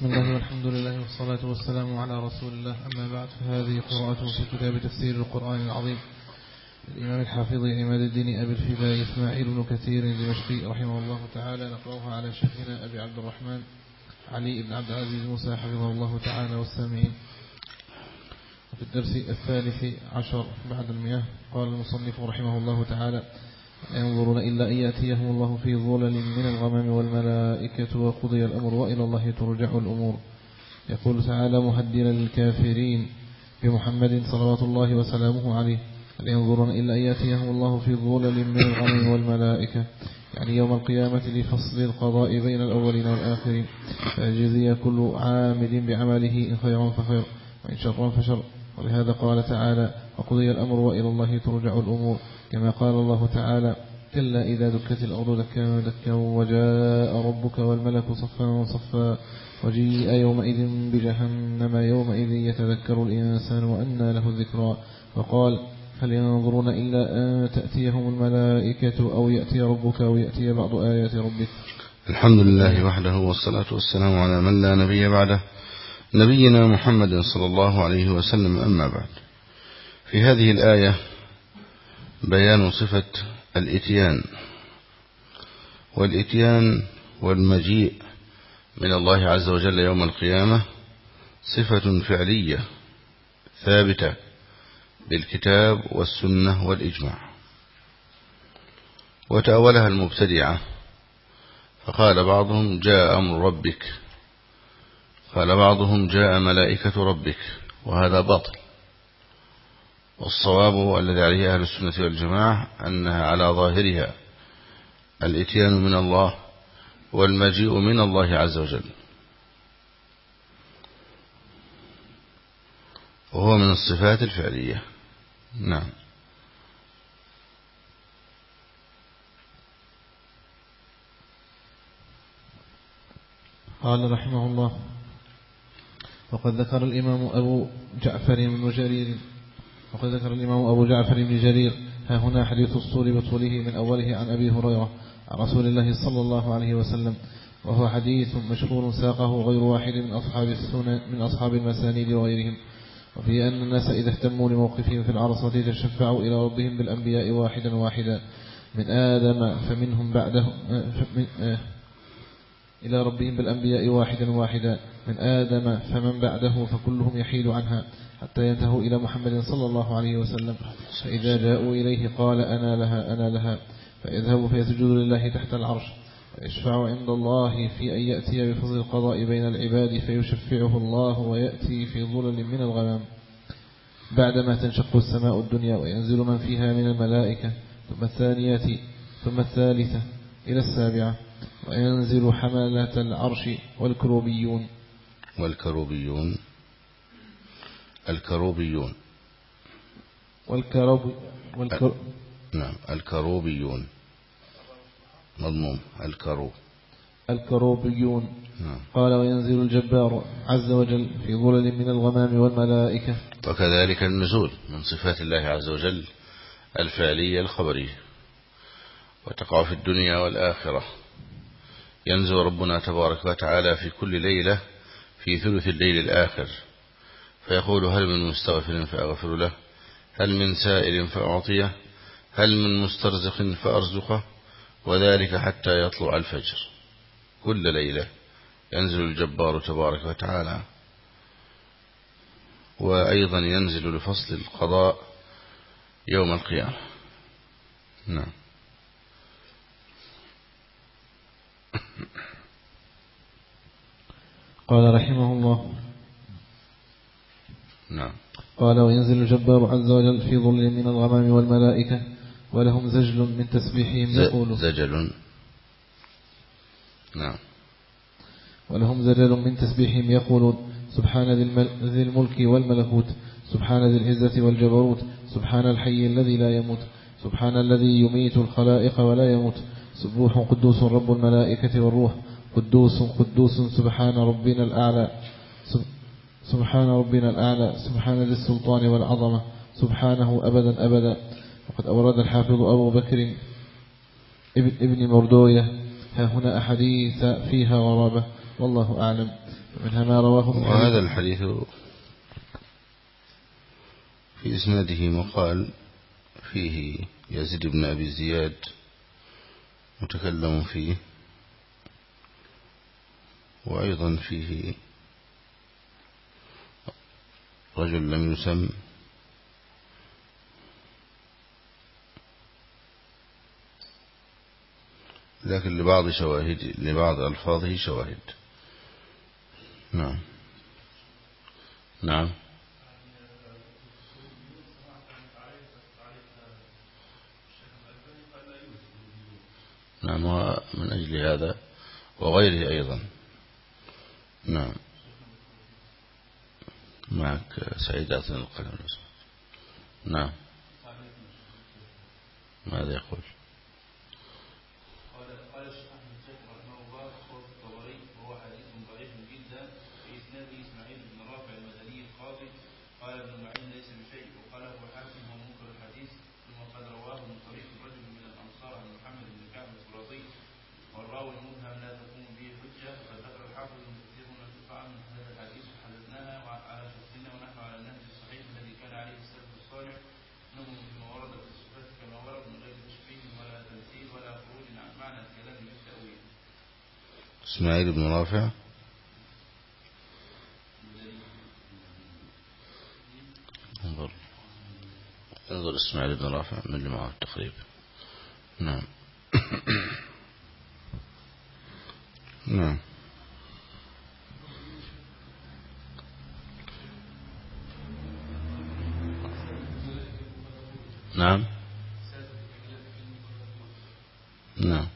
بسم الله والحمد لله والصلاة والسلام على رسول الله. أما بعد، فهذه قراءة في كتاب تفسير القرآن العظيم الإمام الحافظ عماد الدين أبي الفداء إسماعيل بن كثير الدمشقي رحمه الله تعالى، نقرأها على شيخنا أبي عبد الرحمن علي بن عبد العزيز موسى حفظه الله تعالى والسامعين. وفي الدرس 13 بعد 100 قال المصنف رحمه الله تعالى: ينظرون إلا أن يأتيهم الله في ظلل من الغمام والملائكة وقضي الأمر وإلى الله ترجع الأمور. يقول تعالى مهدنا للكافرين بمحمد صلوات الله وسلامه عليه: ينظرون إلا أن يأتيهم الله في ظلل من الغمام والملائكة، يعني يوم القيامة لفصل القضاء بين الأولين والآخرين، فيجزي كل عامل بعمله إن خيرا فخير وإن شرا فشر. ولهذا قال تعالى: وقضي الأمر وإلى الله ترجع الأمور، كما قال الله تعالى: كلا إذا دكت الأرض دكا دكا وجاء ربك والملك صفا صفا وجيء يومئذ بجهنم يومئذ يتذكر الإنسان وأنى له الذكرى. وقال: هل ينظرون إلا أن تأتيهم الملائكة أو يأتي ربك أو يأتي بعض آيات ربك. الحمد لله وحده والصلاة والسلام على من لا نبي بعده، نبينا محمد صلى الله عليه وسلم. أما بعد، في هذه الآية بيان صفة الإتيان، والإتيان والمجيء من الله عز وجل يوم القيامة صفة فعلية ثابتة بالكتاب والسنة والإجماع. وتأولها المبتدعة فقال بعضهم: جاء أمر ربك، قال بعضهم: جاء ملائكة ربك، وهذا باطل. والصواب الذي عليه أهل السنة والجماعة أنها على ظاهرها الإتيان من الله والمجيء من الله عز وجل، وهو من الصفات الفعلية. نعم. قال رحمه الله: وقد ذكر الإمام أبو جعفر بن جرير ها هنا حديث الصور بطوله من أوله عن أبي هريرة عن رسول الله صلى الله عليه وسلم، وهو حديث مشهور ساقه غير واحد من أصحاب المسانيد وغيرهم، وفي أن الناس إذا اهتموا لموقفهم في العرصة تشفعوا إلى ربهم بالأنبياء واحدا واحدا من آدم فمنهم بعده إلى ربهم بالأنبياء واحدا من آدم فمن بعده، فكلهم يحيد عنها حتى ينتهوا إلى محمد صلى الله عليه وسلم، فإذا جاءوا إليه قال: أنا لها، فيذهب فيسجد لله تحت العرش، ويشفع عند الله في أن يأتي بفصل القضاء بين العباد، فيشفعه الله ويأتي في ظلل من الغمام بعدما تنشق السماء الدنيا، وينزل من فيها من الملائكة، ثم الثالثة إلى السابعة، وينزل حملة العرش والكروبيون نعم، الكروبيون مضموم الكروبيون. نعم. قال: وينزل الجبار عز وجل في ظلل من الغمام والملائكة. وكذلك النزول من صفات الله عز وجل الفعلية الخبرية، وتقع في الدنيا والآخرة. ينزل ربنا تبارك وتعالى في كل ليلة في ثلث الليل الآخر، فيقول: هل من مستغفر فأغفر له، هل من سائل فأعطيه، هل من مسترزق فأرزقه، وذلك حتى يطلع الفجر. كل ليلة ينزل الجبار تبارك وتعالى، وأيضا ينزل لفصل القضاء يوم القيامة. نعم. قال رحمه الله: نعم. قال: وينزل الجبار عز وجل في ظل من الغمام والملائكة، ولهم زجل من تسبيحهم يقول زجل. نعم. ولهم زجل من تسبيحهم يقولون: سبحان ذي الملك والملكوت، سبحان ذي العزة والجبروت، سبحان الحي الذي لا يموت، سبحان الذي يميت الخلائق ولا يموت، سبوح قدوس رب الملائكة والروح، قدوس سبحان ربنا الأعلى، سبحان ذي السلطان والعظمة، سبحانه أبدا أبدا. وقد أورد الحافظ أبو بكر ابن مردوية ها هنا أحاديث فيها غرابة، والله أعلم. منها ما رواه. وهذا الحديث في إسناده مقال فيه يزيد بن أبي زياد متكلم فيه، وأيضا فيه رجل لم يسم، لكن لبعض ألفاظه شواهد. نعم نعم نعم، ومن أجل هذا وغيره أيضا. نعم معك سعيد أعطينا القلم. نعم ماذا يقول؟ قال الشيخ أحمد شاكر رحمه الله قول الطبري وهو حديث ضعيف جدا في إسناده إسماعيل بن رافع المدني القاضي قال ابن معين ليس بشيء، وقال أبو حاتم هو منكر الحديث، ثم قد رواه من طريق رجل من الأنصار عن محمد بن كعب القرظي والراوي مبهم لا تقوم به حجة. وقد ذكر الحافظ ابن كثير منافقا من هذا الحديث وحدثناها على شخصنا ونحن على النهج الصحيح الذي كان عليه السلف الصالح، نؤمن بما ورد في الصفات كما ورد من غير تشبيه ولا تمثيل ولا خروج عن معنى الكلام بالتأويل. إسماعيل بن رافع انظر إسماعيل بن رافع من اللي معه التقريب. نعم نعم نعم نعم.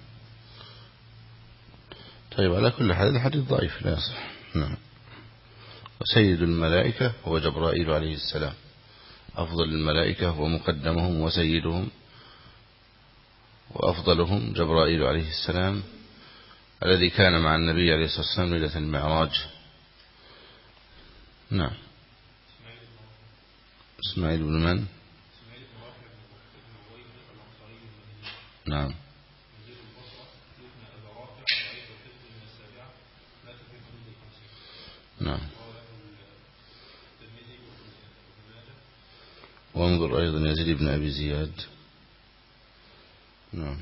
طيب على كل حال الحديث ضعيف لا يصح. نعم. وسيد الملائكة هو جبرائيل عليه السلام، أفضل الملائكة ومقدمهم وسيدهم وأفضلهم جبرائيل عليه السلام الذي كان مع النبي عليه الصلاة والسلام ليلة المعراج. نعم. إسماعيل بن من؟ نعم نعم. وانظر أيضا يزيد بن أبي زياد. نعم.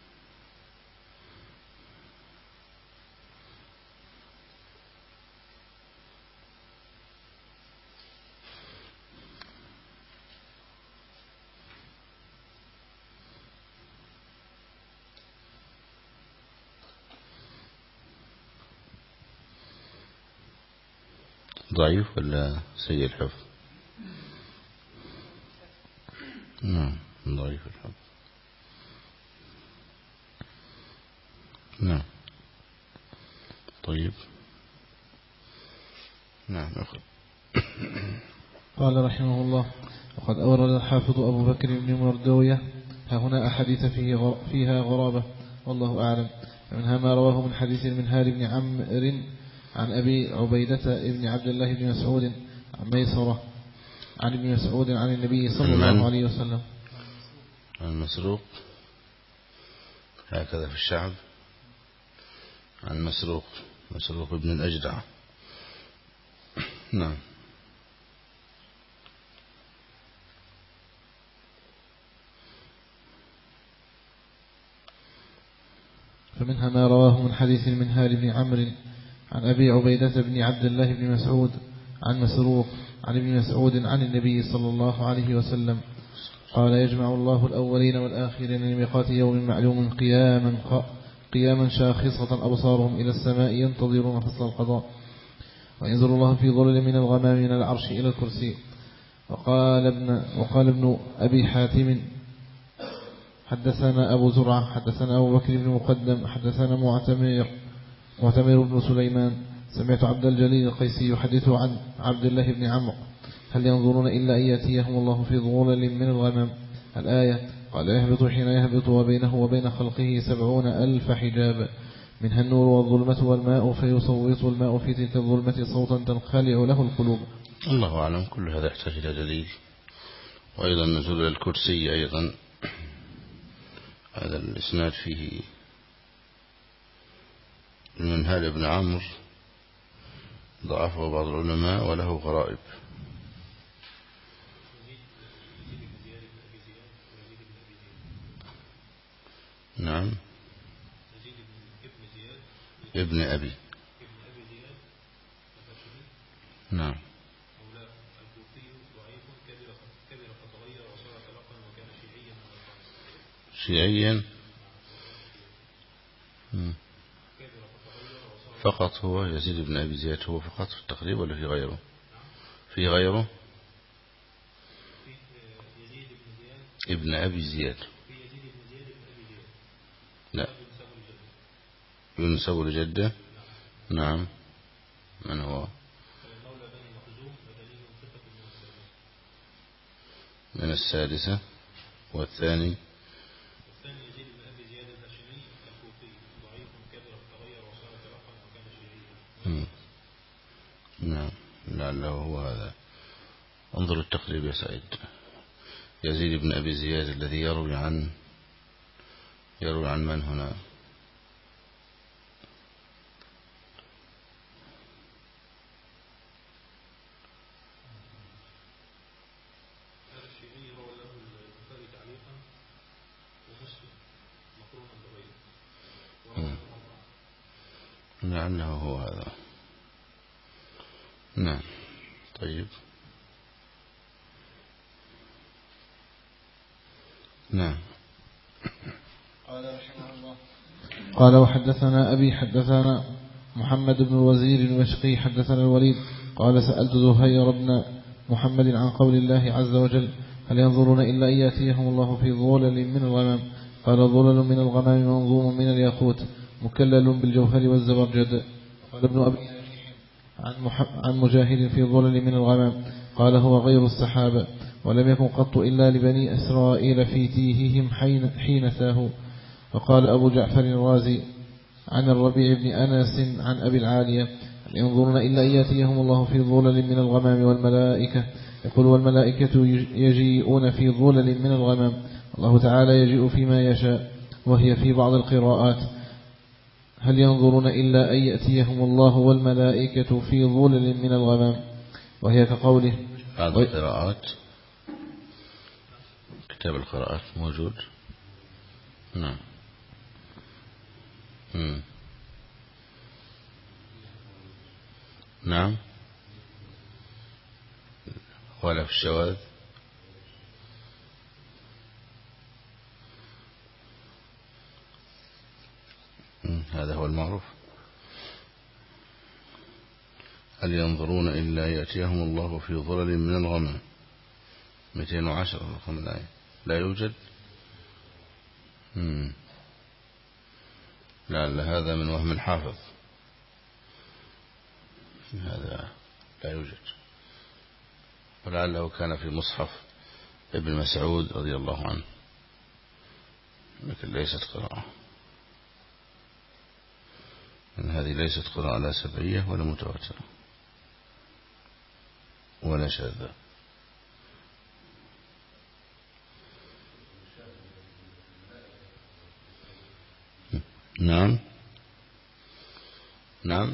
ضعيف ولا سيء الحفظ؟ نعم ضعيف الحفظ. نعم. طيب. نعم أخذ. قال رحمه الله: وقد أورد الحافظ أبو بكر بن مردوية ها هنا أحاديث فيها غرابة والله أعلم. منها ما رواه من حديث المنهال بن عمرو عن أبي عبيدة بن عبد الله بن مسعود عن ميسرة عن ابن مسعود عن النبي صلى الله عليه وسلم. عن مسروق هكذا في الشعب، عن مسروق ابن الأجدع. نعم. فمنها ما رواه من حديث المنهال بن عمرو عن أبي عبيدة بن عبد الله بن مسعود عن مسروق عن ابن مسعود عن النبي صلى الله عليه وسلم قال: يجمع الله الأولين والآخرين لميقات يوم معلوم قياما شاخصة أبصارهم إلى السماء ينتظرون فصل القضاء، وينزل الله في ظلل من الغمام من العرش إلى الكرسي. وقال ابن أبي حاتم: حدثنا أبو زرعة حدثنا أبو بكر بن مقدم حدثنا معتمر بن سليمان سمعت عبد الجليل القيسي يحدث عن عبد الله بن عمرو: هل ينظرون إلا أن يأتيهم الله في ظلل من الغمام. الآية. قال: يهبط حين يهبط وبينه وبين خلقه 70,000 حجاب منها النور والظلمة والماء، فيصوت الماء في تلك الظلمة صوتا تنخلع له القلوب. الله أعلم. كل هذا يحتاج إلى دليل. وأيضا نزول الكرسي أيضا هذا الإسناد فيه المنهال بن عمرو ضعفه بعض العلماء وله غرائب. نعم. ابن أبي. نعم. شيعيا فقط هو يزيد بن أبي زياد هو فقط في التقريب ولا في غيره؟ في غيره ابن أبي زياد. لا ينسب لجده. نعم. من هو؟ من السادسة. والثاني نعم لعله هو هذا. انظر التقريب يا سعيد. يزيد بن أبي زياد الذي يروي عن من هنا؟ لعله هو هذا. نعم. طيب. نعم. قال رحمه الله قال وحدثنا أبي حدثنا محمد بن الوزير المشقي حدثنا الوليد قال سألت زهير بن محمد عن قول الله عز وجل هل ينظرون إلا أن يأتيهم الله في ظلل من الغمام قال ظلل من الغمام منظوم من الياقوت مكلل بالجوهر والزبرجد. قال ابن أبي عن مجاهد في ظلل من الغمام قال هو غير السحاب ولم يكن قط إلا لبني إسرائيل في تيههم حين تاهوا. وقال أبو جعفر الرازي عن الربيع بن أنس عن أبي العالية هل ينظرون إلا أن يأتيهم الله في ظلل من الغمام والملائكة يقول والملائكة يجيئون في ظلل من الغمام الله تعالى يجيء فيما يشاء. وهي في بعض القراءات هل ينظرون إلا أن يأتيهم الله والملائكة في ظلل من الغمام وهي كقوله. بعض القراءات كتاب القراءات موجود. نعم. نعم. ولا في الشواذ. هذا هو المعروف. هل ينظرون إلا يأتيهم الله في ظلل من الغمام 210 رقم الآية لا يوجد. لعل هذا من وهم الحافظ. هذا لا يوجد ولعله كان في مصحف ابن مسعود رضي الله عنه لكن ليست قراءة. هذه ليست قراءة لا سبعية ولا متواترة ولا شاذة. نعم. نعم.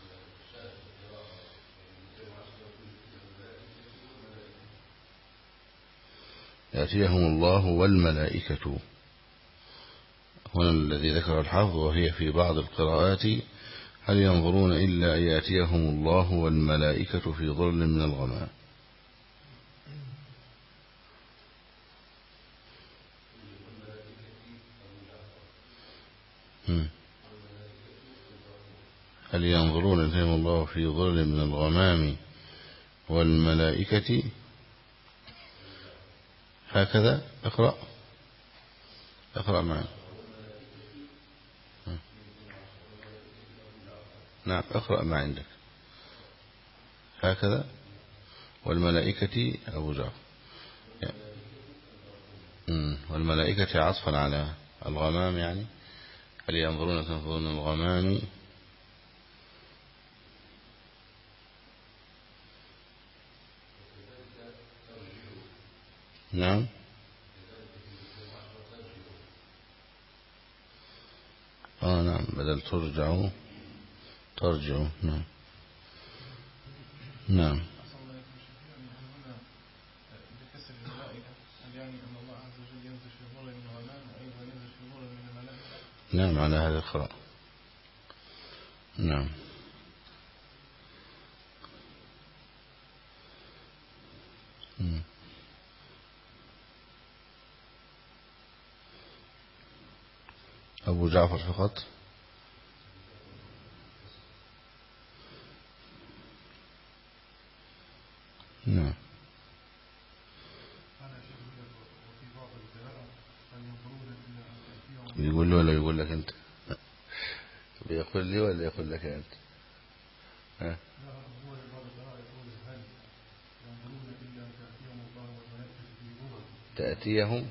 يأتيهم الله والملائكة هنا الذي ذكر الحافظ وهي في بعض القراءات هل ينظرون إلا أن يأتيهم الله والملائكة في ظلل من الغمام. هل ينظرون أن يأتيهم الله في ظلل من الغمام والملائكة هكذا. اقرأ معنا. نعم اقرأ ما عندك هكذا والملائكة أبو جعفر والملائكة عطفا على الغمام يعني هل ينظرون تنظرون الغمام. نعم. نعم بدل ترجعوا. نعم. نعم. نعم على هذا القراءة. نعم. أبو جعفر فقط. نعم. يقول له ولا يقول لك أنت؟ بيقول لي ولا يقول لك أنت؟ ها؟ تأتيهم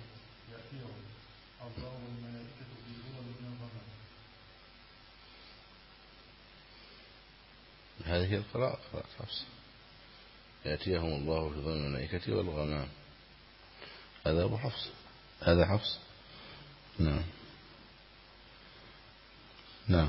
هذه القراءة قراءة حفص. يأتيهم الله في ظل الملائكة والغمام. هذا أبو حفص، هذا حفص. نعم. نعم.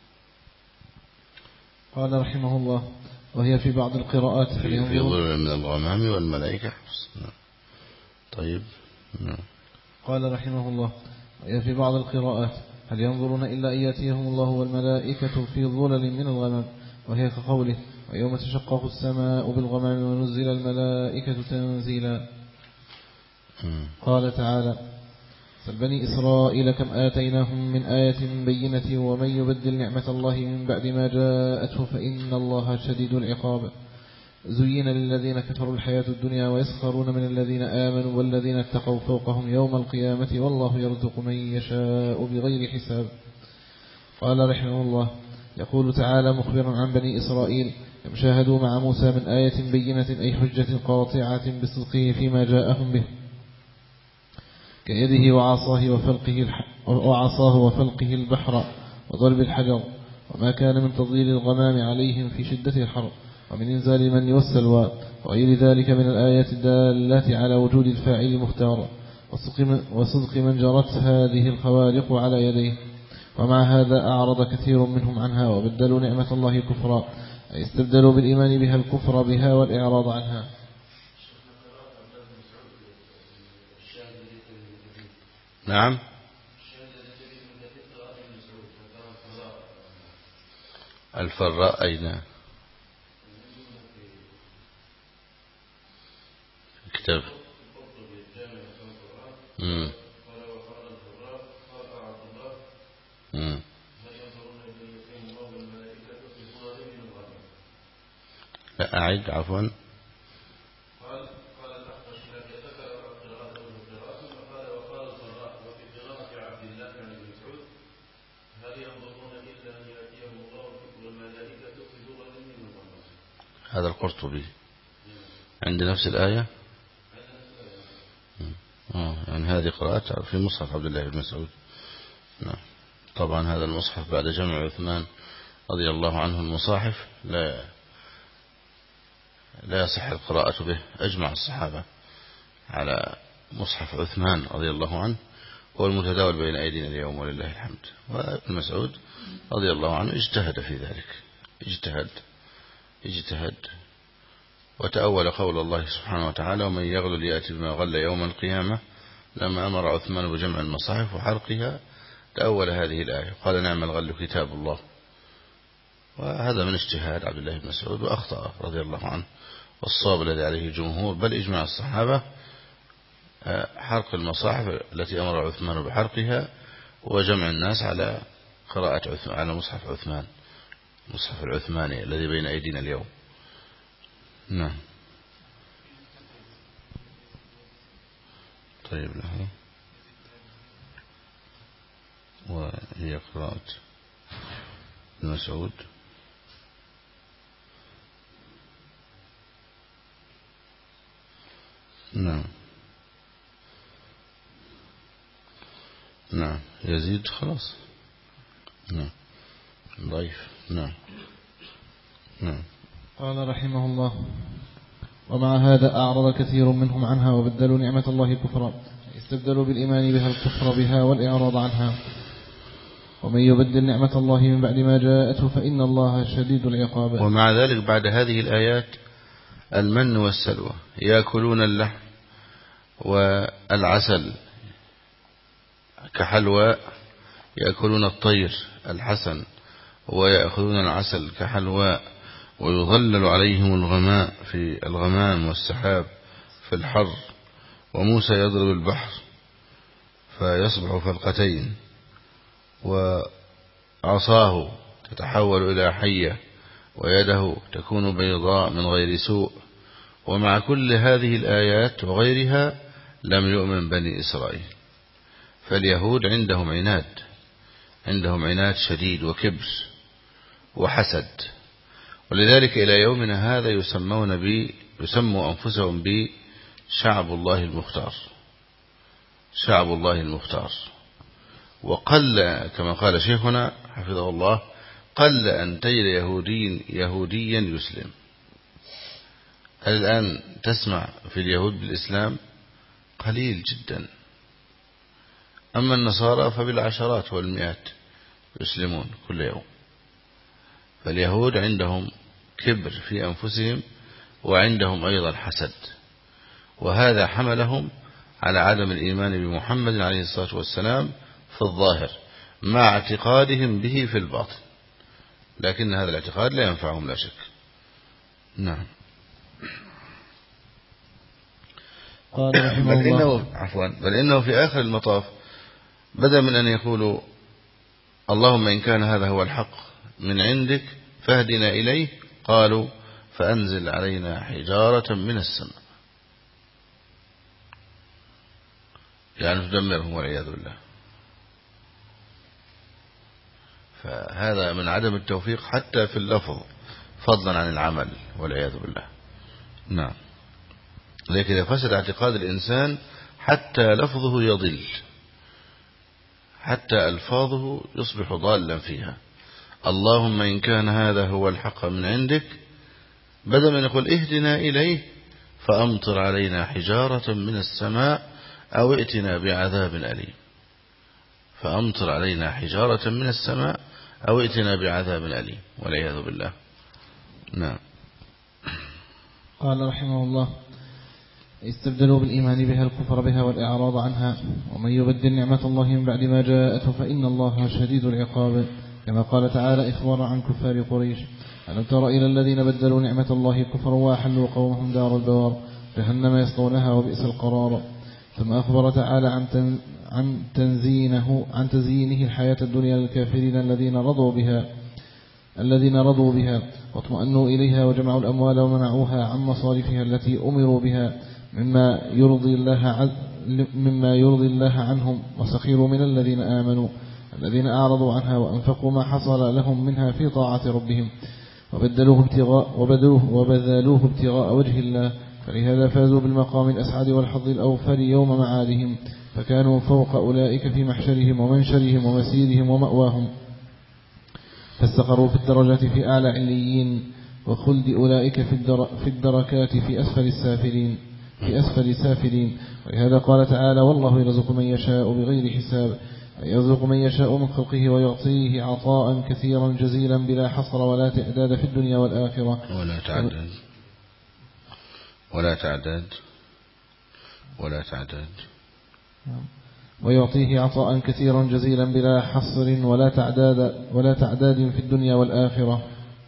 قال رحمه الله: وهي في بعض القراءات في ظل من الغمام والملائكة حفص. نعم. طيب. نعم. قال رحمه الله: وهي في بعض القراءات: هل ينظرون إلا أن يأتيهم الله والملائكة في ظلل من الغمام، وهي كقوله: ويوم تشقق السماء بالغمام ونزل الملائكة تنزيلا. قال تعالى: سل بني إسرائيل كم آتيناهم من آية بينة ومن يبدل نعمة الله من بعد ما جاءته فإن الله شديد العقاب. زين للذين كفروا الحياة الدنيا ويسخرون من الذين آمنوا والذين اتقوا فوقهم يوم القيامة والله يرزق من يشاء بغير حساب. قال رحمه الله: يقول تعالى مخبرا عن بني إسرائيل: كم شاهدوا مع موسى من آية بينة أي حجة قاطعة بصدقه فيما جاءهم به، كيده وعصاه وفلقه البحر وضرب الحجر، وما كان من تضليل الغمام عليهم في شدة الحر، ومن إنزال المن والسلوى، وغير ذلك من الآيات الدالة على وجود الفاعل مختار، وصدق من جرت هذه الخوارق على يديه. ومع هذا أعرض كثير منهم عنها وبدلوا نعمة الله كفرا، أي استبدلوا بالإيمان بها الكفر بها والإعراض عنها. نعم. الفراء أين؟ كتاب. لا أعد عفوا. هذا القرطبي عند نفس الآية. يعني هذه قراءات في مصحف عبد الله بن مسعود. نعم. طبعا هذا المصحف بعد جمع عثمان رضي الله عنه المصاحف لا يصح القراءة به. أجمع الصحابة على مصحف عثمان رضي الله عنه، هو المتداول بين أيدينا اليوم ولله الحمد. وابن مسعود رضي الله عنه اجتهد في ذلك، اجتهد وتأول قول الله سبحانه وتعالى: ومن يغلل يأتي بما غل يوم القيامة. لما أمر عثمان بجمع المصاحف وحرقها تأول هذه الآية، قال: نعم الغل كتاب الله. وهذا من اجتهاد عبد الله بن مسعود وأخطأ رضي الله عنه. والصواب الذي عليه الجمهور بل إجماع الصحابة حرق المصاحف التي أمر عثمان بحرقها وجمع الناس على قراءة على مصحف عثمان، مصحف العثماني الذي بين أيدينا اليوم. نعم. طيب له. وهي قراءة ابن مسعود. نعم. نعم. يزيد خلاص. نعم. ضعيف. نعم. نعم. قال رحمه الله: ومع هذا أعرض كثير منهم عنها وبدلوا نعمة الله كفرا، استبدلوا بالإيمان بها الكفر بها والإعراض عنها. ومن يبدل نعمة الله من بعد ما جاءته فإن الله شديد العقاب. ومع ذلك بعد هذه الآيات المن والسلوى، يأكلون اللحم والعسل كحلواء، يأكلون الطير الحسن ويأخذون العسل كحلواء، ويظلل عليهم الغماء في الغمام والسحاب في الحر، وموسى يضرب البحر فيصبح فلقتين، وعصاه تتحول إلى حية، ويده تكون بيضاء من غير سوء. ومع كل هذه الآيات وغيرها لم يؤمن بني إسرائيل. فاليهود عندهم عناد شديد وكبر وحسد، ولذلك إلى يومنا هذا يسموا أنفسهم بشعب الله المختار، شعب الله المختار. وقل كما قال شيخنا حفظه الله، قل أن تجد يهوديا يسلم. الآن تسمع في اليهود بالإسلام قليل جدا، أما النصارى فبالعشرات والمئات يسلمون كل يوم. فاليهود عندهم كبر في أنفسهم، وعندهم أيضا حسد، وهذا حملهم على عدم الإيمان بمحمد عليه الصلاة والسلام في الظاهر، مع اعتقادهم به في الباطن، لكن هذا الاعتقاد لا ينفعهم لا شك. نعم. قال رحمه الله بل إنه في آخر المطاف بدل من أن يقولوا اللهم إن كان هذا هو الحق من عندك فاهدنا إليه، قالوا فأنزل علينا حجارة من السماء، يعني تدمرهم والعياذ بالله. فهذا من عدم التوفيق حتى في اللفظ، فضلا عن العمل والعياذ بالله. نعم. لكن إذا فسد اعتقاد الإنسان حتى لفظه يضل، حتى ألفاظه يصبح ضالا فيها. اللهم إن كان هذا هو الحق من عندك، بدل من يقول اهدنا إليه فأمطر علينا حجارة من السماء أو ائتنا بعذاب أليم، فأمطر علينا حجارة من السماء أو ائتنا بعذاب أليم والعياذ بالله. نعم. قال رحمه الله استبدلوا بالإيمان بها الكفر بها والإعراض عنها، ومن يبدل نعمة الله من بعد ما جاءته فإن الله شديد العقاب، كما قال تعالى إخبارا عن كفار قريش: ألم تر إلى الذين بدلوا نعمة الله كفرا وأحلوا قومهم دار البوار جهنم يصلونها وبئس القرار. ثم أخبر تعالى عن تزيينه الحياة الدنيا للكافرين الذين رضوا بها واطمأنوا إليها وجمعوا الأموال ومنعوها عن مصارفها التي أمروا بها مما يرضي الله عنهم، وسخروا من الذين آمنوا الذين أعرضوا عنها وأنفقوا ما حصل لهم منها في طاعة ربهم وبذلوه ابتغاء وجه الله، فلهذا فازوا بالمقام الأسعد والحظ الأوفر يوم معادهم، فكانوا فوق أولئك في محشرهم ومنشرهم ومسيرهم ومأواهم، فاستقروا في الدرجات في أعلى عليين، وخلد أولئك في الدركات في أسفل سافلين. ولهذا قال تعالى: والله يرزق من يشاء بغير حساب، يرزق من يشاء من خلقه ويعطيه عطاء كثيرا جزيلا بلا حصر ولا تعداد في الدنيا والآخرة ويعطيه عطاء كثيرا جزيلا بلا حصر ولا تعداد في الدنيا والآخرة،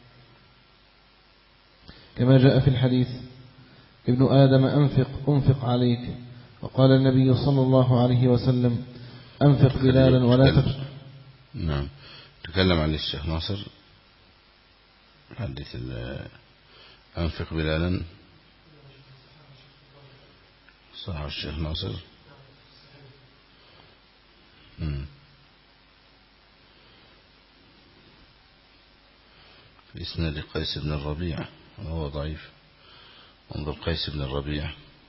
كما جاء في الحديث: ابن آدم أنفق عليك. وقال النبي صلى الله عليه وسلم: أنفق بلالا ولا تخشى. نعم. تكلم عن الشيخ ناصر حديث أنفق بلالا، صح الشيخ ناصر. في إسناد قيس بن الربيع وهو ضعيف، انظر قيس بن الربيع.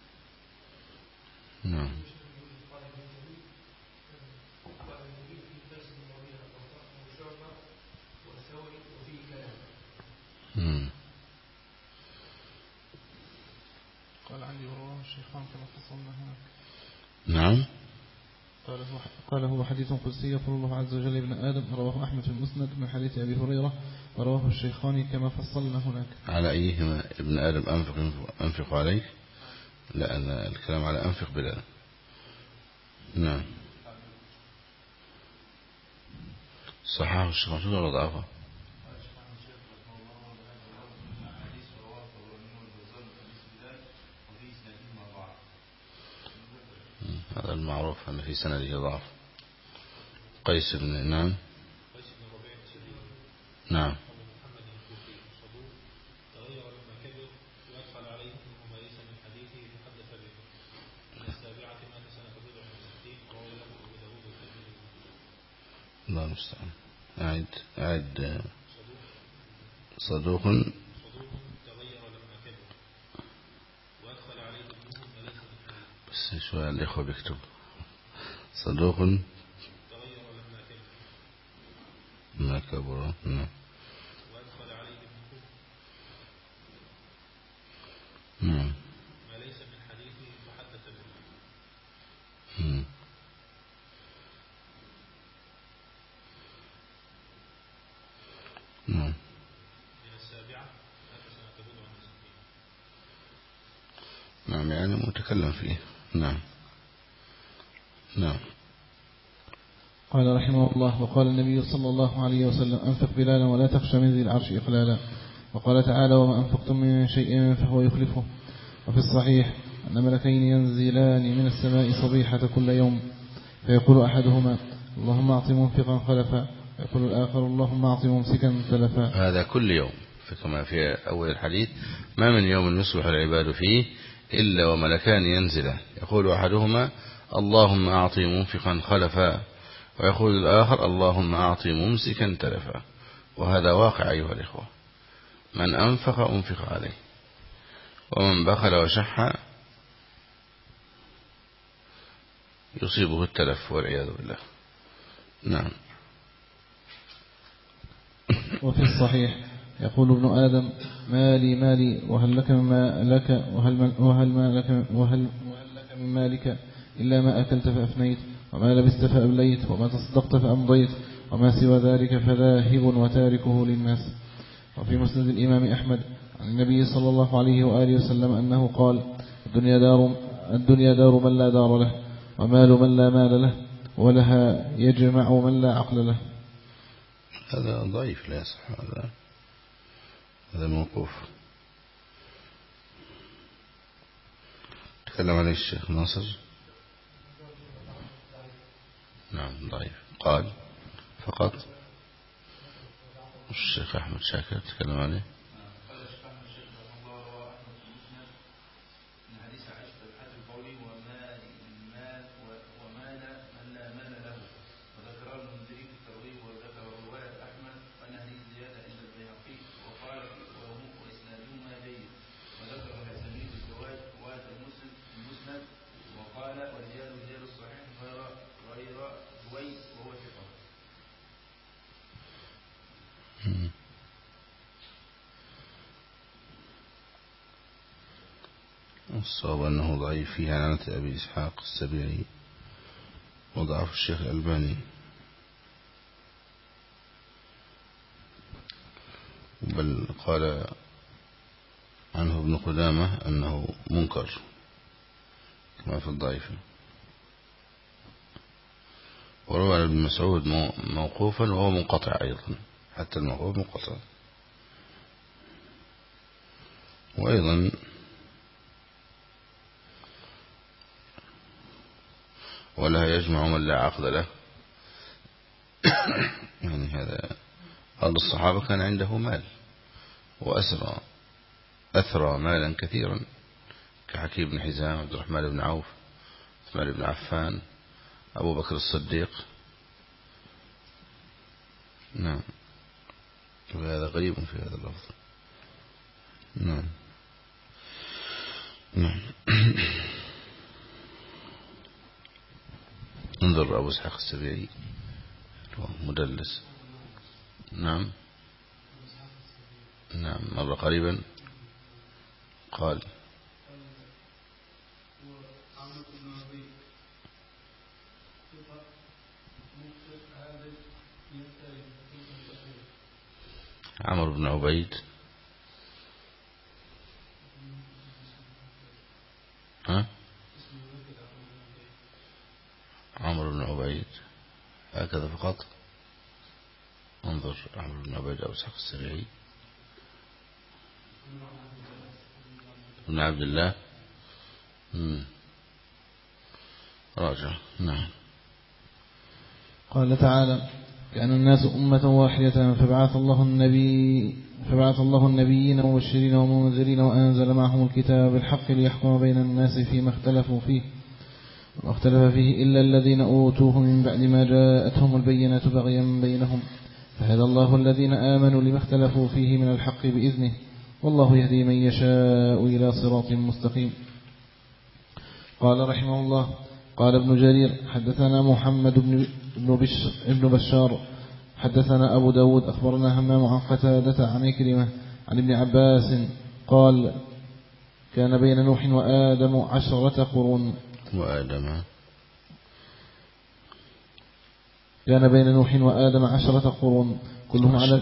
نعم. قال عندي ورواه الشيخان كما فصلنا هناك. نعم. قال هو حديث قدسي يقول الله عز وجل ابن آدم، رواه أحمد في المسند من حديث أبي هريرة ورواه الشيخان كما فصلنا هناك. على أيهما ابن آدم أنفق عليه؟ لا، أنا الكلام على أنفق بلال. نعم. صححه الشيخ محمود ولا ضعفه؟ هذا المعروف أن في سنده ضعف. قيس بن نعم نعم الله المستعان. أعد صدوق بس شوية الإخوة بيكتب صدوق ما كبر. نعم نعم ما ليس من حديثه فحدث به. نعم. من السابعة متى سنتبض عن الستين. نعم يعني متكلم فيه. نعم نعم. قال رحمه الله: وقال النبي صلى الله عليه وسلم: أنفق بلالا ولا تخشى من ذي العرش إقلالا. وقال تعالى: وما أنفقتم من شيء فهو يخلفه. وفي الصحيح أن ملكين ينزلان من السماء صبيحة كل يوم، فيقول أحدهما: اللهم أعط منفقا خلفا، ويقول الآخر: اللهم أعط ممسكا تلفا. هذا كل يوم، كما في أول الحديث: ما من يوم يصبح العباد فيه إلا وملكان ينزلان، يقول أحدهما: اللهم أعط منفقا خلفا، ويقول الآخر: اللهم أعط ممسكا تلفا. وهذا واقع أيها الإخوة، من أنفق أنفق عليه، ومن بخل وشح يصيبه التلف والعياذ بالله. نعم. وفي الصحيح يقول ابن آدم: مالي مالي، وهل لك مما لك وهل لك من مالك إلا ما أكلت فأفنيت، وما لبست فأبليت، وما تصدقت فأمضيت، وما سوى ذلك فذاهب وتاركه للناس. وفي مسند الإمام أحمد عن النبي صلى الله عليه وآله وسلم أنه قال: الدنيا دار من لا دار له، ومال من لا مال له، ولها يجمع من لا عقل له. هذا ضعيف لا يصح. هذا موقوف. تكلم عليه الشيخ ناصر. نعم ضعيف. قال فقط. الشيخ أحمد شاكر تكلم عليه. قال الشيخ أحمد شاكر رحمه الله رواه أحمد في المسند من حديث عائشة الحاتم القولي: ومال من لا مال له. وذكر المنذري في الترغيب، وذكر رواية أحمد أن هذه الزيادة عند البيهقي، وقال وإسنادهما جيد. وذكر الهيثمي في الزواج رواية المسند، وقال: ورجال الصحيح غير دويس وهو ثقة. الصواب أنه ضعيف في عنانة أبي إسحاق السبيعي، وضعف الشيخ الألباني. بل قال عنه ابن قدامة أنه منكر كما في الضعيف. وروى عن ابن مسعود موقوفا وهو منقطع أيضا، حتى الموقوف منقطع. وأيضا ولها يجمع من لا عقد له. يعني هذا بعض الصحابة كان عنده مال أثرى مالا كثيرا، كحكيم بن حزام، عبد الرحمن بن عوف، عثمان بن عفان، أبو بكر الصديق. نعم. وهذا غريب في هذا اللفظ. نعم نعم. انظر أبو إسحاق السبيعي مدلس. نعم نعم. مر قريبا قال: عمرو بن عبيد. عمرو بن عبيد هكذا فقط. انظر عمرو بن عبيد أو إسحاق السبيعي بن عبد الله. راجع. نعم. قال تعالى: كان الناس أمة واحدة فبعث الله النبيين مبشرين ومنذرين وأنزل معهم الكتاب بالحق ليحكم بين الناس فيما اختلفوا فيه وما اختلف فيه إلا الذين أوتوه من بعد ما جاءتهم البينات بغيا بينهم فهدى الله الذين آمنوا لما اختلفوا فيه من الحق بإذنه والله يهدي من يشاء إلى صراط مستقيم. قال رحمه الله: قال ابن جرير: حدثنا محمد بن بشار حدثنا أبو داود أخبرنا همام عن قتادة عن عكرمة عن ابن عباس قال: كان بين نوح وآدم 10 قرون. كان بين نوح وآدم 10 قرون كلهم على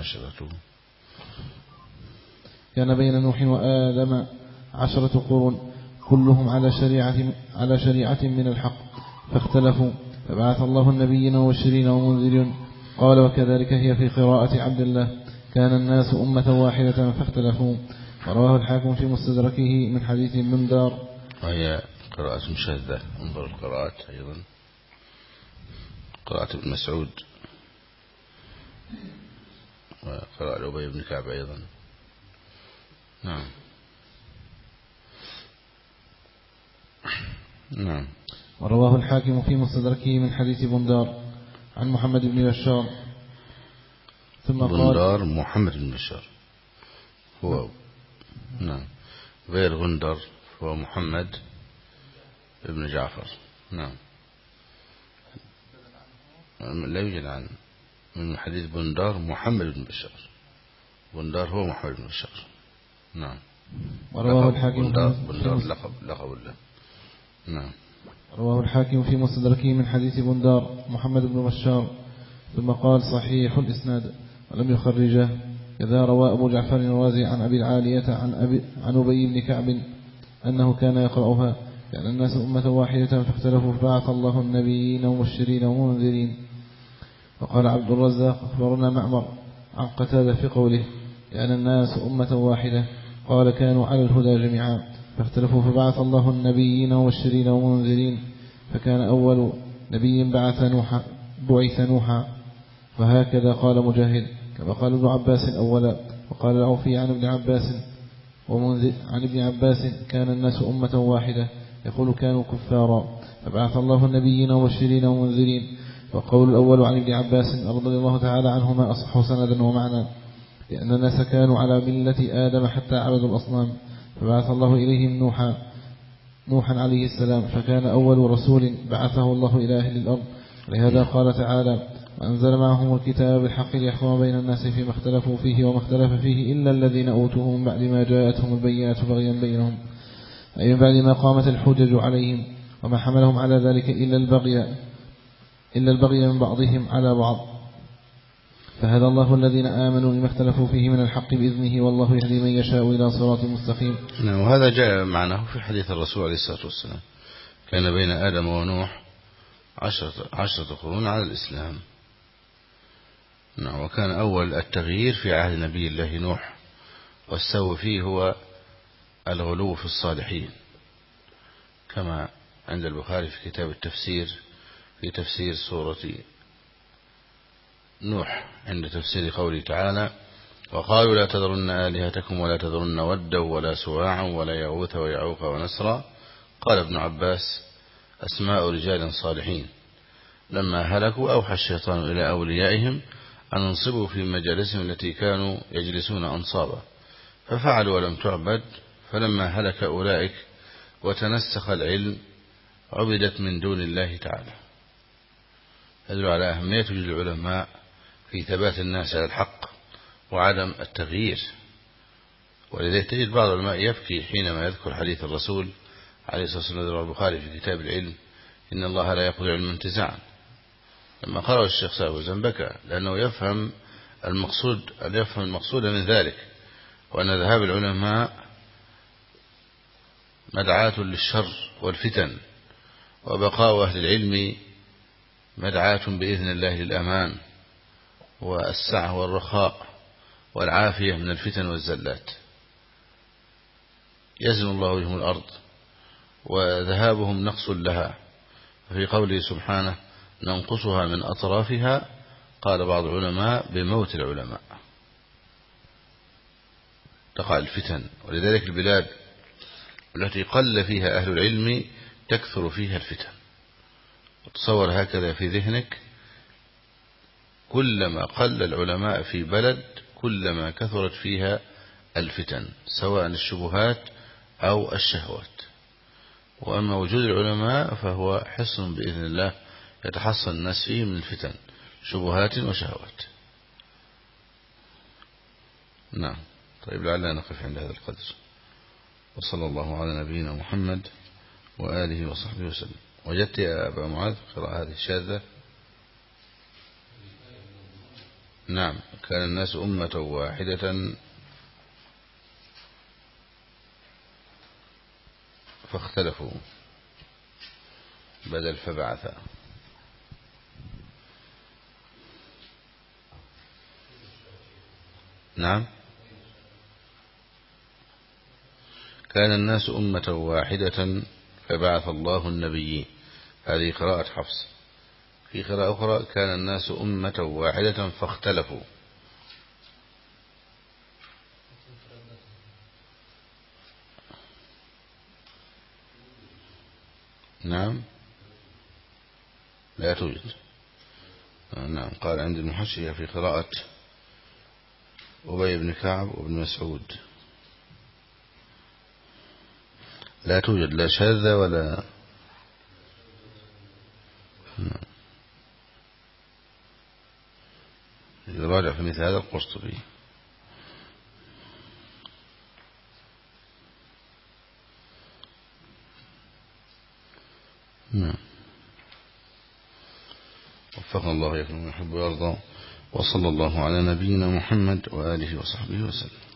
كان بين نوح وآدم 10 قرون كلهم على شريعة من الحق فاختلفوا فبعث الله النبيين مبشرين ومنذرين. قال: وكذلك هي في قراءة عبد الله: كان الناس أمة واحدة فاختلفوا. ورواه الحاكم في مستدركه من حديث بندار. وهي قراءة مشاذة. انظر القراءات أيضا: قراءة ابن مسعود وقراءة أبي بن كعب أيضا. نعم. نعم. ورواه الحاكم في مستدركه من حديث بندار عن محمد بن بشار. ثم بندار محمد بن بشار هو نعم، غير غندر هو محمد بن جعفر. نعم. لا يوجد عن من حديث بندار محمد بن بشار. بندار هو محمد بن بشار. نعم. ورواه الحاكم بندار لقب الله. نعم. رواه الحاكم في مستدركه من حديث بندار محمد بن بشار. ثم قال: صحيح الإسناد ولم يخرجه. كذا روى أبو جعفر الرازي عن أبي العالية عن أبي بن كعب أنه كان يقرأها: كان الناس أمة واحدة فاختلفوا فبعث الله النبيين مبشرين ومنذرين. وقال عبد الرزاق: أخبرنا معمر عن قتادة في قوله: كان الناس أمة واحدة قال: كانوا على الهدى جميعا فاختلفوا فبعث الله النبيين مبشرين ومنذرين. فكان أول نبي بعث نوحا. وهكذا قال مجاهد كما قال ابن عباس أولا. وقال العوفي عن ابن عباس: كان الناس أمة واحدة يقول: كانوا كفارا فبعث الله النبيين مبشرين ومنذرين. وقول الأول عن ابن عباس رضي الله تعالى عنهما أصح سندا ومعنى، لأن الناس كانوا على ملة آدم حتى عبدوا الأصنام فبعث الله إليهم نوحا عليه السلام فكان أول رسول بعثه الله إلى أهل الأرض. لهذا قال تعالى: وأنزل معهم الكتاب بالحق ليحكم بين الناس فيما اختلفوا فيه وما اختلف فيه إلا الذين أوتوه من بعد ما جاءتهم البينات بغيا بينهم، أي من بعد ما قامت الحجج عليهم وما حملهم على ذلك إلا البغي من بعضهم على بعض. فهدى الله الذين آمنوا لما اختلفوا فيه من الحق بإذنه والله يهدي من يشاء إلى صراط مستقيم. وهذا جاء معناه في حديث الرسول عليه الصلاة والسلام: كان بين آدم ونوح 10 قرون على الإسلام. وكان أول التغيير في عهد نبي الله نوح، والسوء فيه هو الغلو في الصالحين، كما عند البخاري في كتاب التفسير في تفسير سورة نوح عند تفسير قوله تعالى: وقالوا لا تذرن آلهتكم ولا تذرن ودا ولا سواعا ولا يغوث ويعوق ونسرا. قال ابن عباس: أسماء رجال صالحين لما هلكوا أوحى الشيطان إلى أوليائهم أن انصبوا في مجالسهم التي كانوا يجلسون أنصابا ففعلوا ولم تعبد، فلما هلك أولئك وتنسخ العلم عبدت من دون الله تعالى. يدل على أهمية وجود العلماء في ثبات الناس على الحق وعدم التغيير. ولذلك تجد بعض العلماء يبكي حينما يذكر حديث الرسول عليه الصلاة والسلام البخاري في كتاب العلم: إن الله لا يقضي علما انتزاعا. لما قرأ الشيخ سعد بكى، لأنه يفهم المقصود أن يفهم المقصود من ذلك، وأن ذهاب العلماء مدعاة للشر والفتن، وبقاء أهل العلم مدعاة بإذن الله للأمان والسعة والرخاء والعافية من الفتن والزلات. يزن الله بهم الأرض وذهابهم نقص لها. في قوله سبحانه ننقصها من أطرافها، قال بعض العلماء بموت العلماء تقع الفتن. ولذلك البلاد التي قل فيها أهل العلم تكثر فيها الفتن. تصور هكذا في ذهنك، كلما قل العلماء في بلد كلما كثرت فيها الفتن، سواء الشبهات أو الشهوات. وأما وجود العلماء فهو حصن بإذن الله يتحصن الناس فيه من الفتن، شبهات وشهوات. نعم. طيب، لعلنا نقف عند هذا القدر، وصلى الله على نبينا محمد وآله وصحبه وسلم. وجدت يا أبا معاذ قراءة هذه الشاذة؟ نعم. كان الناس أمة واحدة فاختلفوا بدل فبعث. نعم. كان الناس أمة واحدة فبعث الله النبيين. هذه قراءة حفص. في قراءة أخرى كان الناس أمة واحدة فاختلفوا. نعم، لا توجد. نعم. قال عند المحشية في قراءة أبي بن كعب وابن مسعود لا توجد لا شاذة ولا. يراجع في مثل هذا القرطبي. نعم. وفقنا الله يكون يحب ويرضى. وصلى الله على نبينا محمد وآله وصحبه وسلم.